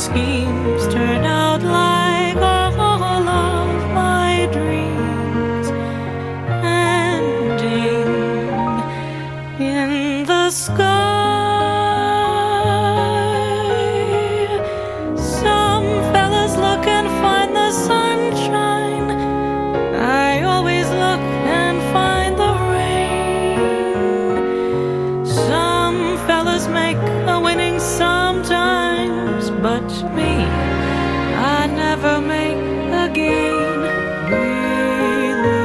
schemes turn out like all of my dreams, ending in the sky. Some fellas look and find the sunshine. I always look and find the rain. Some fellas make a winning sometimes, but me, I never make a gain. Believe me.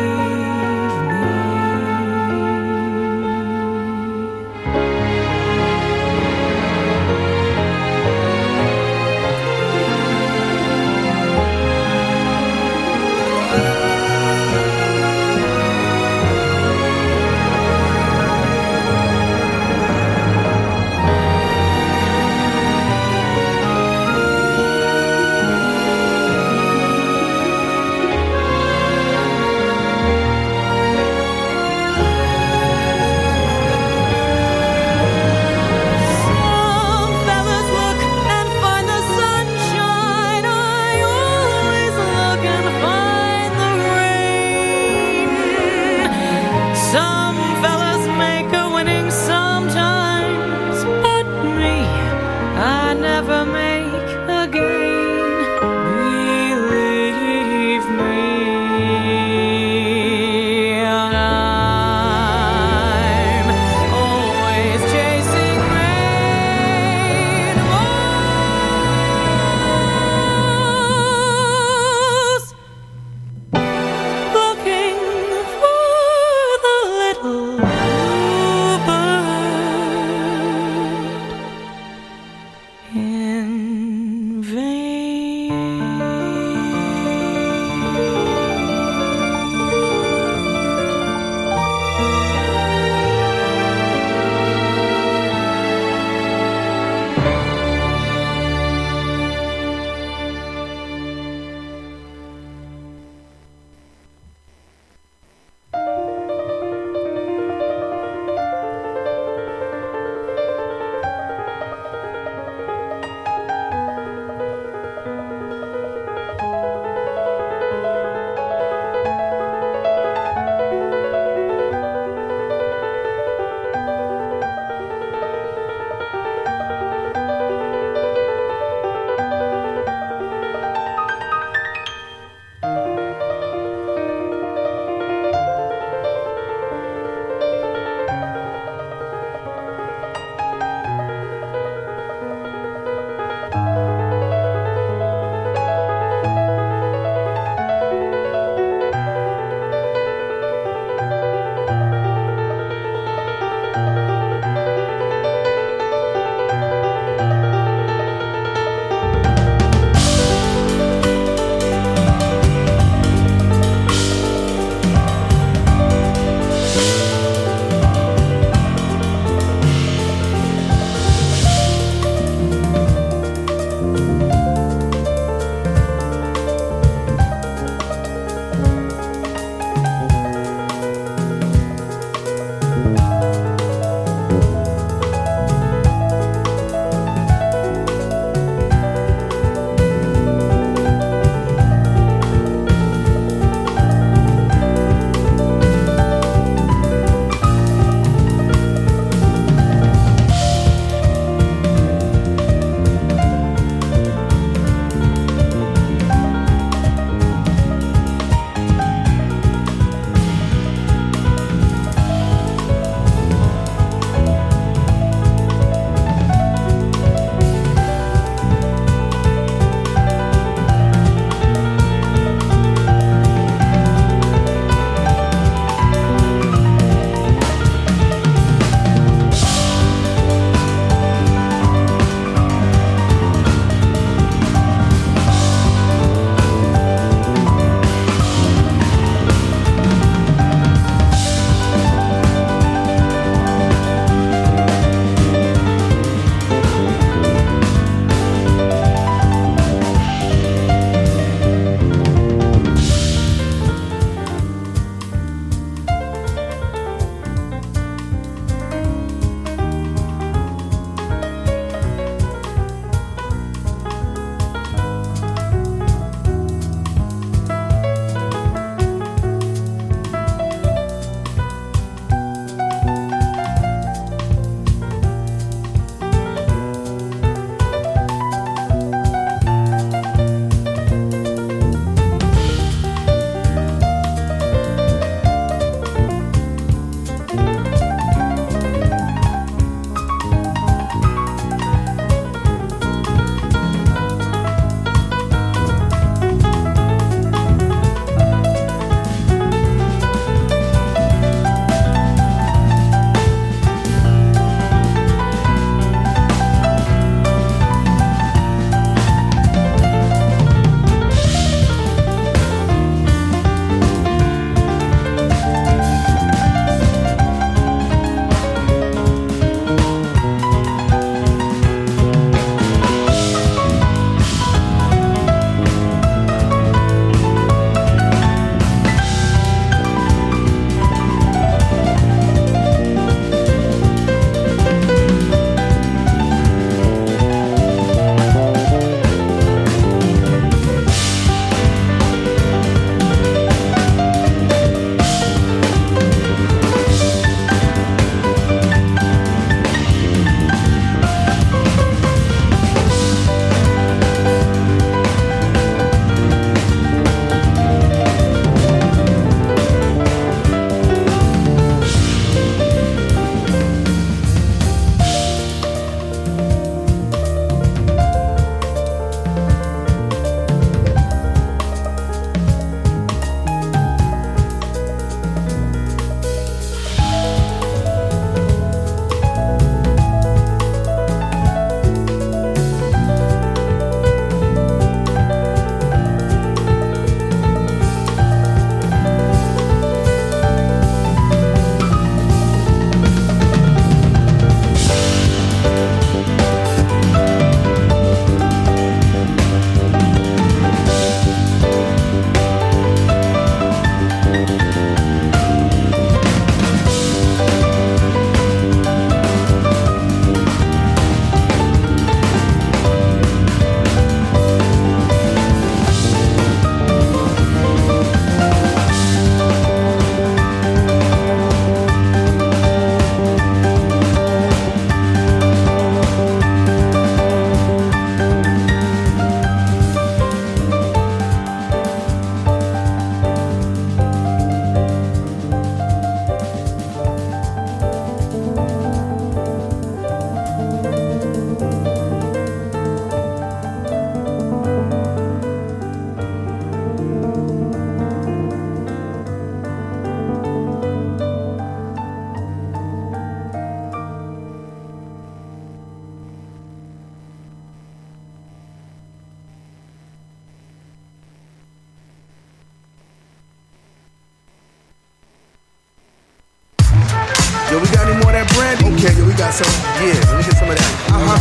Okay, yeah, we got some. Yeah, let me get some of that.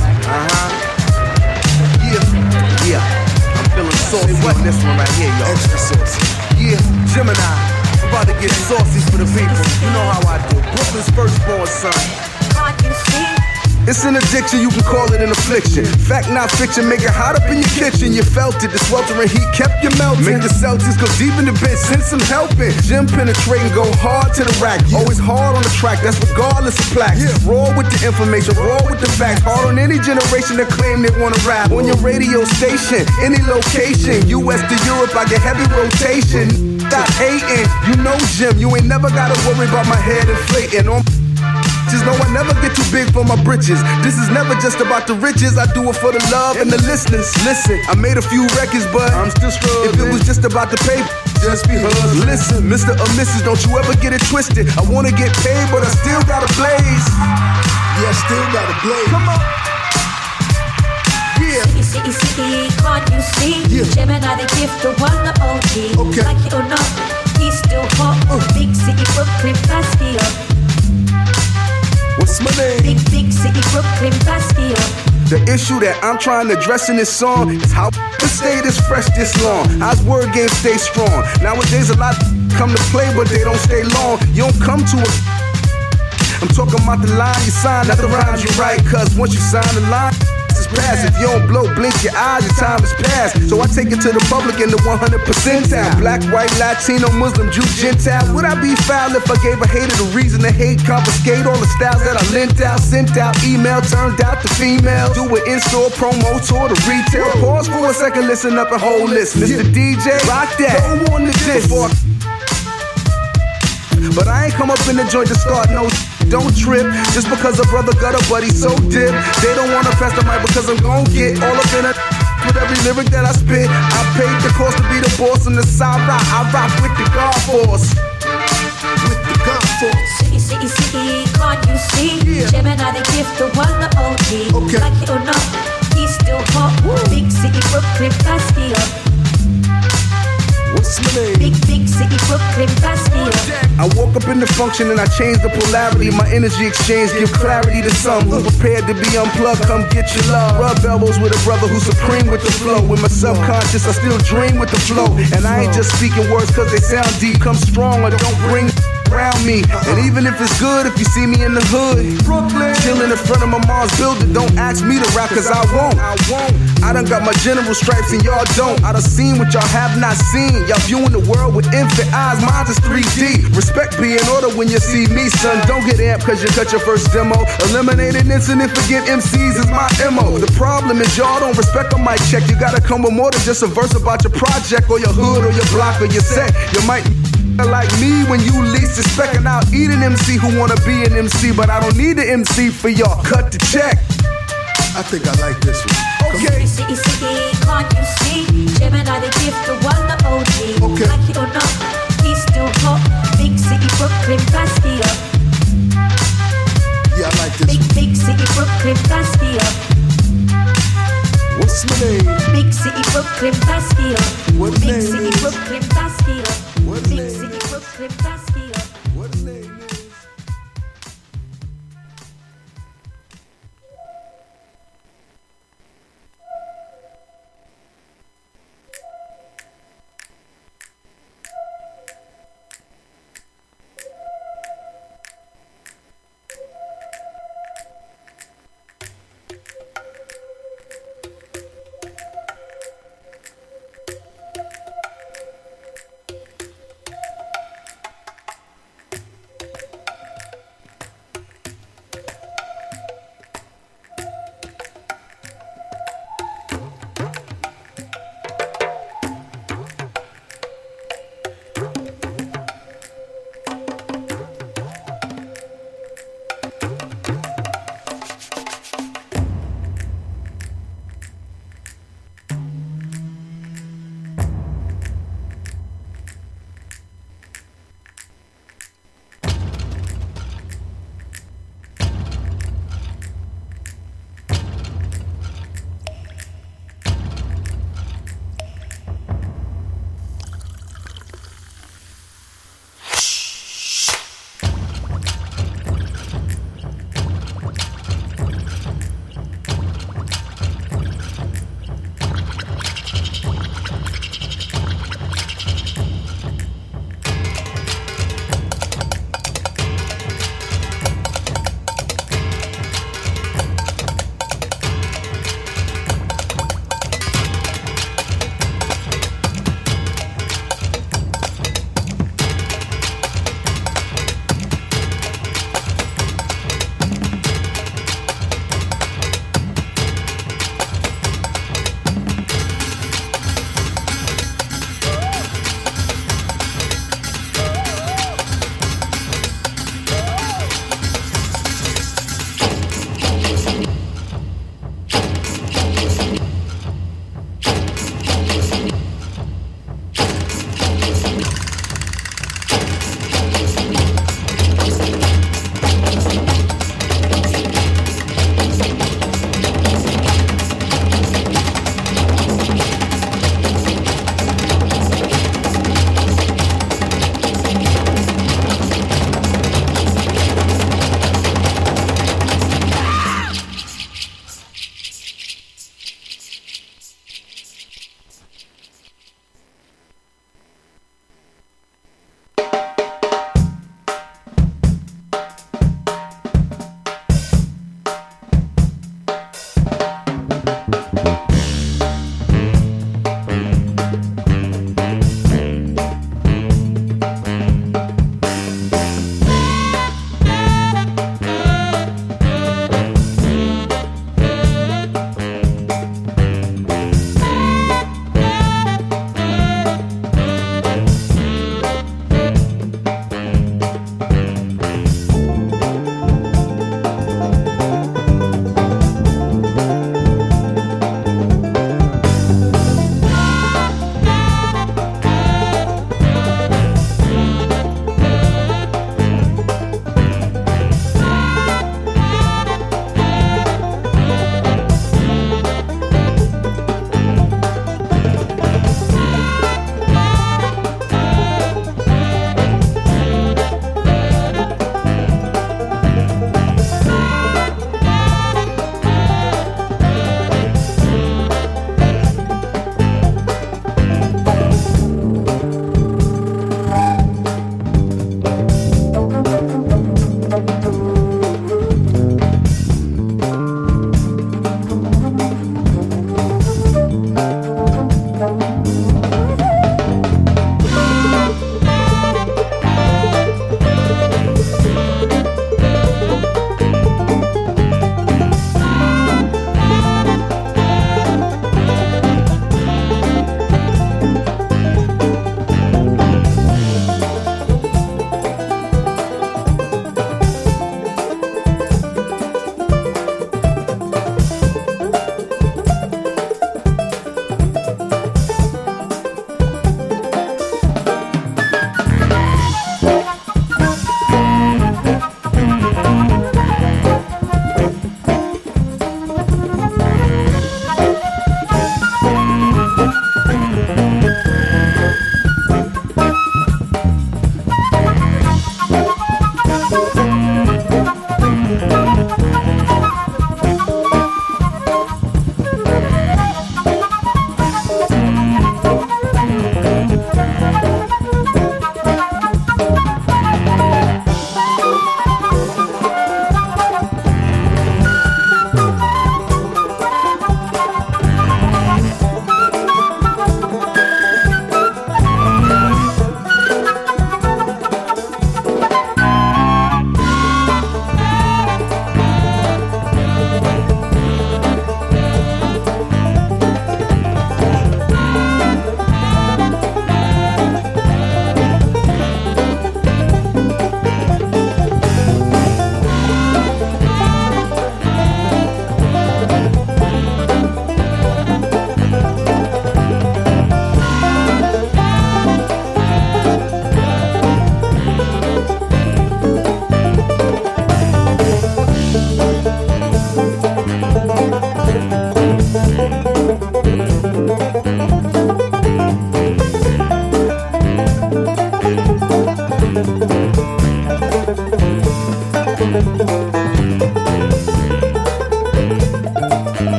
Yeah. I'm feeling saucy on this one right here, y'all. Extra saucy. Yeah, Gemini. I'm about to get saucy for the people. You know how I do. Brooklyn's firstborn son. Can't you see? It's an addiction, you can call it an affliction. Fact, not fiction, make it hot up in your kitchen. You felt it, the sweltering heat kept you melting. Make the Celtics go deep in the bench, send some helping. Gym penetrating, go hard to the rack. Always hard on the track, that's regardless of plaques. Raw with the information, raw with the facts. Hard on any generation that claim they wanna rap. On your radio station, any location. US to Europe, I get heavy rotation. Stop hating, you know Jim. You ain't never gotta worry about my head inflating. Just know I never get too big for my britches. This is never just about the riches. I do it for the love and the listeners. Listen, I made a few records, but I'm still struggling. If it was just about the paper, just be hustling. Listen, Mr. or Mrs., don't you ever get it twisted. I wanna get paid, but I still gotta blaze. Yeah, I still gotta blaze. Come on. Yeah. City, can't you see? Yeah. Gemini, the gift, the one, the OG. Okay. Like it or not, he's still hot. Big city, Brooklyn, Bastion. What's my name? Big city, Brooklyn, Bastion. The issue that I'm trying to address in this song is how the stay this fresh this long. How's word game stay strong? Nowadays a lot come to play, but they don't stay long. You don't come to a. I'm talking about the line you sign, not the rhymes you write. Cause once you sign the line, it's past. If you don't blow, blink your eyes, your time is past. So I take it to the public in the 100 percentile. Black, white, Latino, Muslim, Jew, Gentile. Would I be foul if I gave a hater the reason to hate? Confiscate all the styles that I lent out, sent out, email, turned out to female. Do an in-store promo tour to retail. Pause for a second, listen up and hold this. Mr. DJ, rock that. Go on to this. But I ain't come up in the joint to start no. Don't trip, just because a brother got a buddy so dip. They don't wanna pass the mic because I'm gon' get all up in it with every lyric that I spit. I paid the cost to be the boss on the side rock. I rock with the God Force. With the God Force. City, can't you see? Yeah. Gemini, the gift, the one, the OG. Okay. Like it or not, he's still hot. Big city, Brooklyn, Bastion. What's my name? Big city, Brooklyn, Bastion. I woke up in the function and I changed the polarity. My energy exchange give clarity to some who prepared to be unplugged. Come get your love. Rub elbows with a brother who's supreme with the flow. With my subconscious, I still dream with the flow. And I ain't just speaking words cause they sound deep. Come strong or don't bring around me. And even if it's good, if you see me in the hood, Brooklyn, chilling in front of my mom's building, don't ask me to rap cause I won't. I done got my general stripes and y'all don't. I done seen what y'all have not seen. Y'all viewing the world with infant eyes, mine is 3D. Respect be in order when you see me, son. Don't get amped cause you cut your first demo. Eliminate an incident, forget MCs is my MO. The problem is y'all don't respect on my check. You gotta come with more than just a verse about your project or your hood or your block or your set. You might like me when you least expect, and I'll eat an MC who wanna be an MC, but I don't need an MC for y'all. Cut the check. I think I like this one. Okay. City, can't you see? Gemini, the gift, the one, the OG. Okay. Like it or not, he's still hot. Big city, Brooklyn, Bastion. Yeah, I like this one. Big city, Brooklyn, Bastion. What's my name? Big city, Brooklyn, Bastion. What Big name city, is? Brooklyn, Bastion. What Big name city, is? Brooklyn, Bastion. What his name is?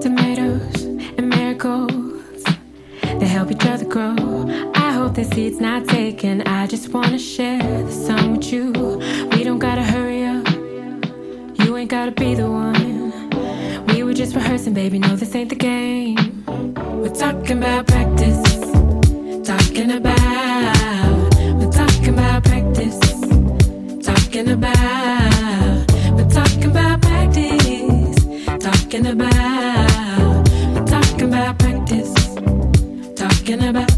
tomatoes and marigolds. They help each other grow. I hope the seed's not taken. I just wanna share the sun with you. We don't gotta hurry up. You ain't gotta be the one. We were just rehearsing, baby. No, this ain't the game. We're talking about practice. Talking about. We're talking about practice. Talking about. We're talking about practice. Talking about. We're talking about practice. Talking about.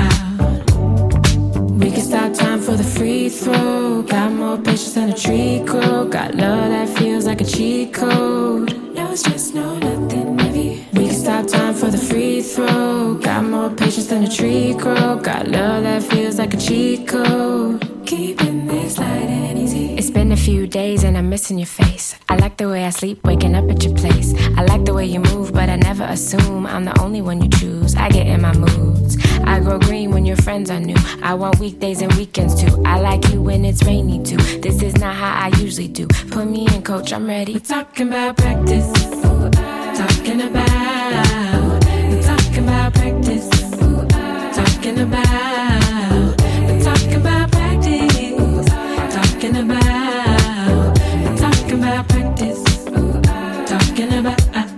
We can stop time for the free throw. Got more patience than a tree grow. Got love that feels like a cheat code. No stress, no nothing heavy. We can stop time for the free throw. Got more patience than a tree grow. Got love that feels like a cheat code. Keeping this light and easy. It's been a few days and I'm missing your face. I like the way I sleep, waking up at your place. I like the way you move, but I never assume I'm the only one you choose. I get in my moods. I grow green when your friends are new. I want weekdays and weekends too. I like you when it's rainy too. This is not how I usually do. Put me in, coach, I'm ready. We're talking about practice. Talking about. We're talking about practice. Talking about. We're talking about practice. Talking about. We're talking about practice. Talking about.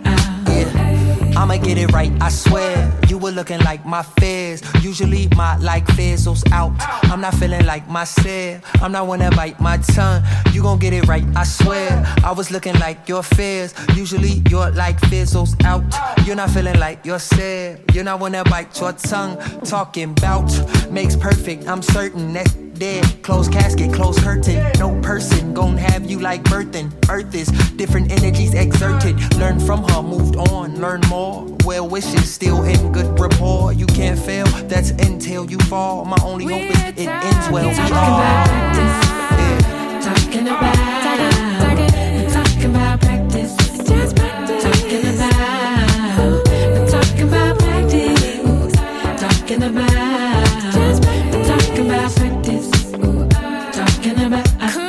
I'ma get it right, I swear. You were looking like my fears. Usually my like fizzles out. I'm not feeling like myself. I'm not one to bite my tongue. You gon' get it right, I swear. I was looking like your fears. Usually your like fizzles out. You're not feeling like yourself. You're not one to bite your tongue. Talking bout makes perfect, I'm certain that's dead. Closed casket, closed curtain. No person gon' have you like birthing. Earth is different energies exerted. Learn from her, moved on, learn more. Well wishes, still in good rapport. You can't fail, that's until you fall. My only hope is it ends well. We Talking about practice. Talking about. We're talking about practice. Just practice. Talking about. We're talking about practice. Talking about. Just practice. We're talking about practice. Talking about.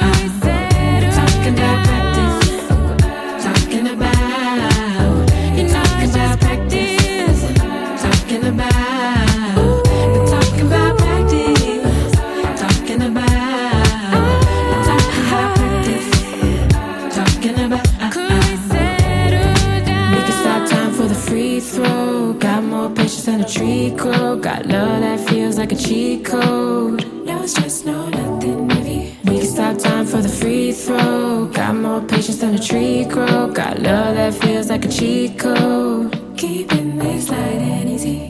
Talking about practice. Talking about. You're talking about practice. Talking about. We're talking about practice. Talking about. We're talking about practice. Talking about. We can stop time for the free throw. Got more patience than a tree grow. Got love that feels like a cheat code. No stress, no nothing heavy. We can stop time for the free throw. Got more patience than a tree grow. Got love that feels like a cheat code. Keeping this light and easy.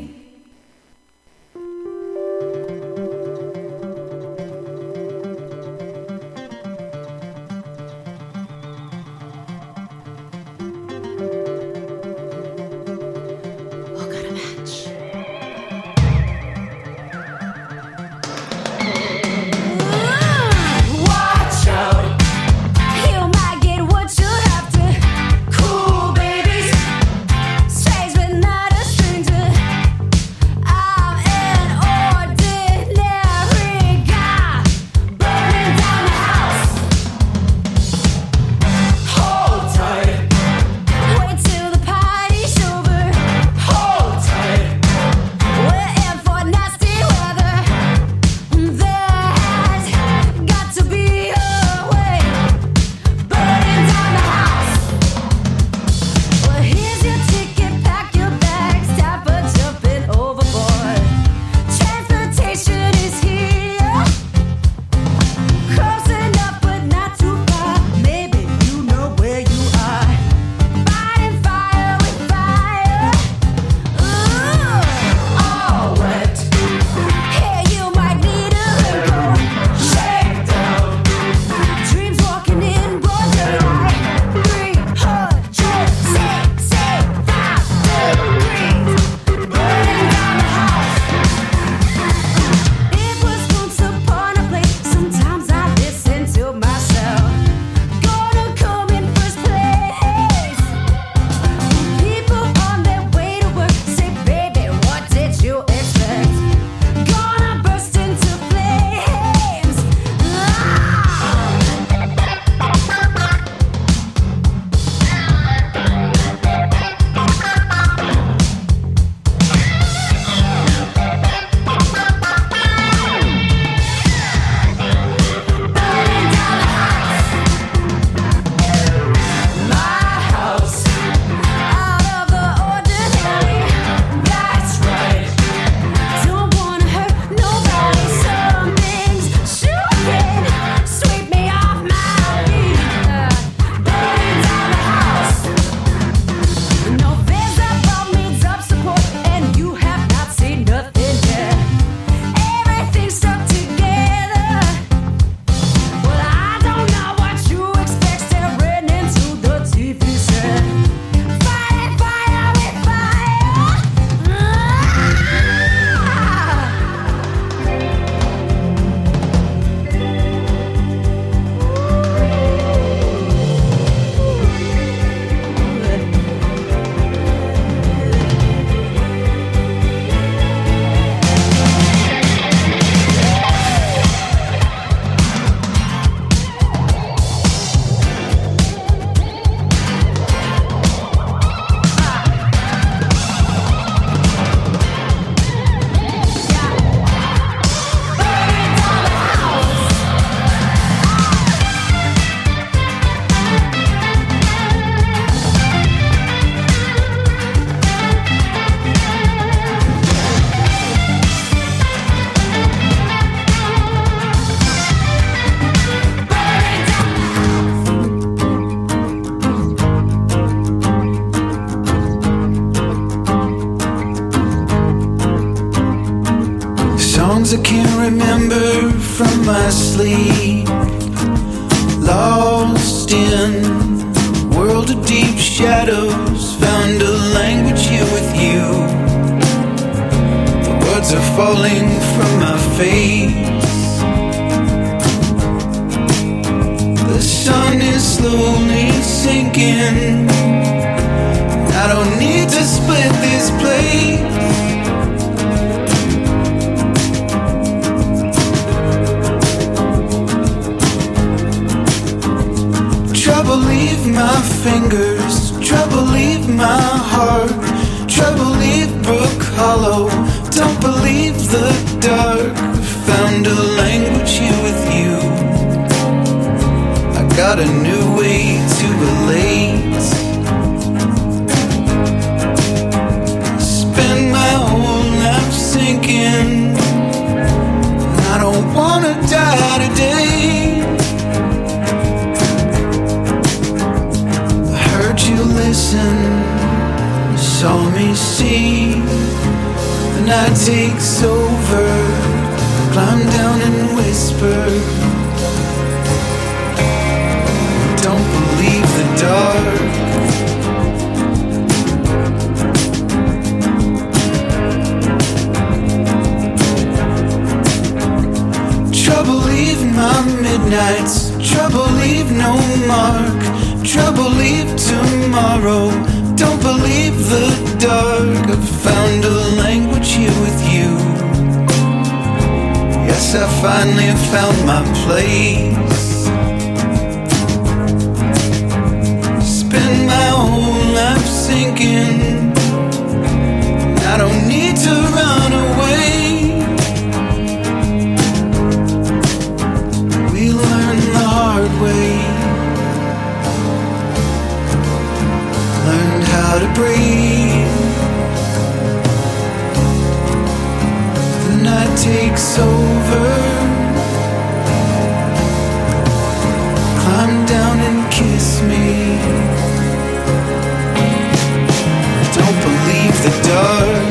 Watch out! You might get what you have to. Cool babies, strays but not a stranger. from my sleep, lost in a world of deep shadows. Found a language here with you. The words are falling from my face. The sun is slowly sinking. I don't need to split this place. Trouble leave my fingers, trouble leave my heart, trouble leave Brook Hollow. Don't believe the dark. Found a language here with you. I got a new way to relate. Spend my whole life sinking. I don't wanna die today. You listen, you saw me see. The night takes over, climb down and whisper. Don't believe the dark. Trouble leave my midnights, trouble leave no mark. Trouble leave tomorrow. Don't believe the dark. I've found a language here with you. Yes, I finally found my place. Spend my whole life sinking. I don't need to run away. We learn the hard way. Learned how to breathe. The night takes over. Climb down and kiss me. Don't believe the dark.